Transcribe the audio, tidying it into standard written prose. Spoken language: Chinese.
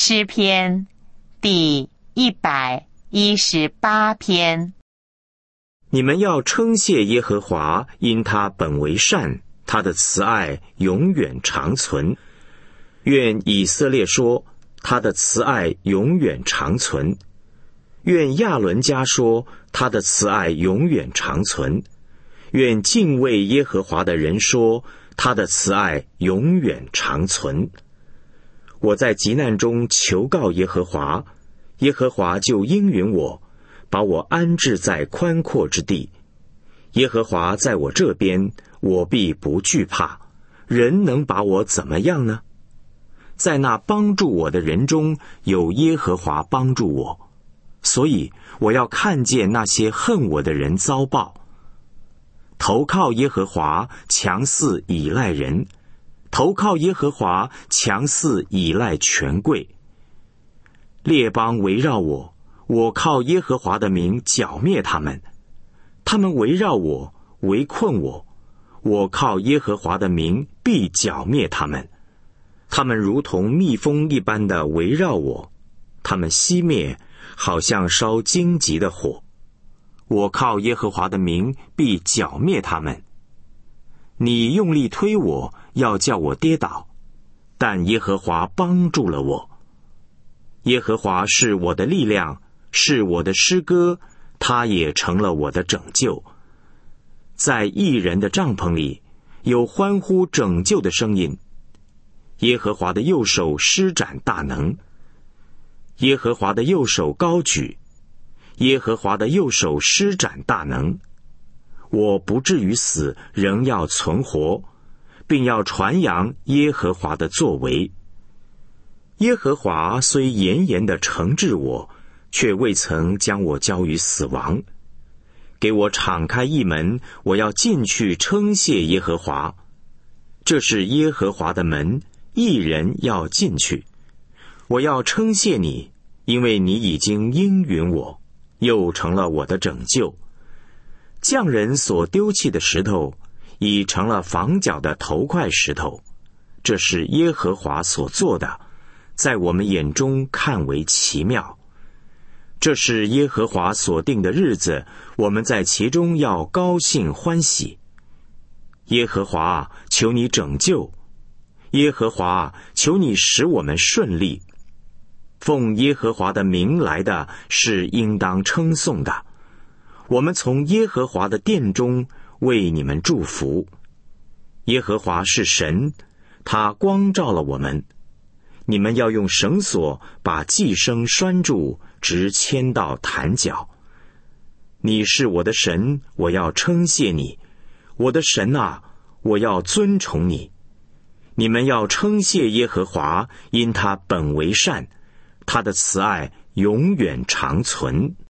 诗篇第118篇。 你们要称谢耶和华，因他本为善，他的慈爱永远长存。愿以色列说，他的慈爱永远长存。愿亚伦家说，他的慈爱永远长存。愿敬畏耶和华的人说，他的慈爱永远长存。我在急难中求告耶和华，耶和华就应允我，把我安置在宽阔之地。耶和华在我这边，我必不惧怕。人能把我怎么样呢？在那帮助我的人中，有耶和华帮助我，所以我要看见那些恨我的人遭报。投靠耶和华，强似倚赖人；投靠耶和华，强似倚赖权贵。列邦围绕我，我靠耶和华的名剿灭他们。他们围绕我，围困我，我靠耶和华的名必剿灭他们。他们如同蜜蜂一般的围绕我，他们熄灭，好像烧荆棘的火。我靠耶和华的名必剿灭他们。你用力推我，要叫我跌倒，但耶和华帮助了我。耶和华是我的力量，是我的诗歌，他也成了我的拯救。在义人的帐篷里，有欢呼拯救的声音。耶和华的右手施展大能，耶和华的右手高举，耶和华的右手施展大能。我不至于死，仍要存活，并要传扬耶和华的作为。耶和华虽严严地惩治我，却未曾将我交于死亡。给我敞开一门，我要进去称谢耶和华。这是耶和华的门，义人要进去。我要称谢你，因为你已经应允我，又成了我的拯救。匠人所丢弃的石头，已成了房角的头块石头。这是耶和华所做的，在我们眼中看为奇妙。这是耶和华所定的日子，我们在其中要高兴欢喜。耶和华，求你拯救；耶和华，求你使我们顺利。奉耶和华的名来的是应当称颂的。我们从耶和华的殿中为你们祝福。耶和华是神，他光照了我们。你们要用绳索把祭牲拴住，直牵到坛角。你是我的神，我要称谢你。我的神啊，我要尊崇你。你们要称谢耶和华，因他本为善，他的慈爱永远长存。